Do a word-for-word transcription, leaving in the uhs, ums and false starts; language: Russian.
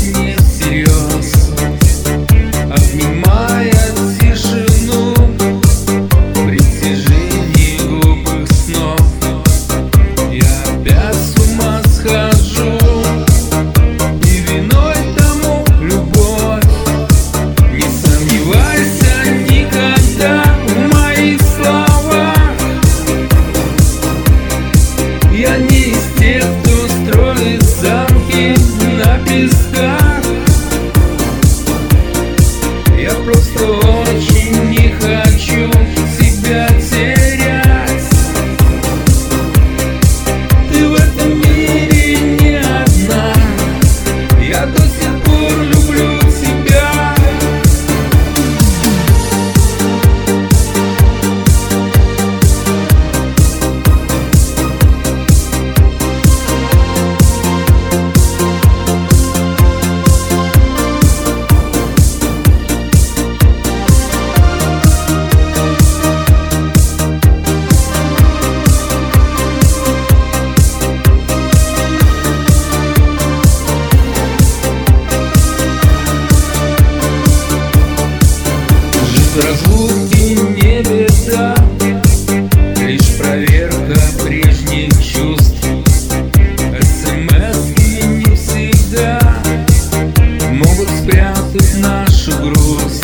не всерьез, обнимая тишину, притяжение глупых снов. Я опять с ума схожу, и виной тому любовь. Не сомневайся никогда в моих словах. Я не из тех, кто строит замки на песках. Я просто очень не хочу себя терять. Ты в этом мире не одна. Я до сих пор люблю тебя. Разлуки не беда, лишь проверка прежних чувств. СМС-ки не всегда могут спрятать нашу грусть.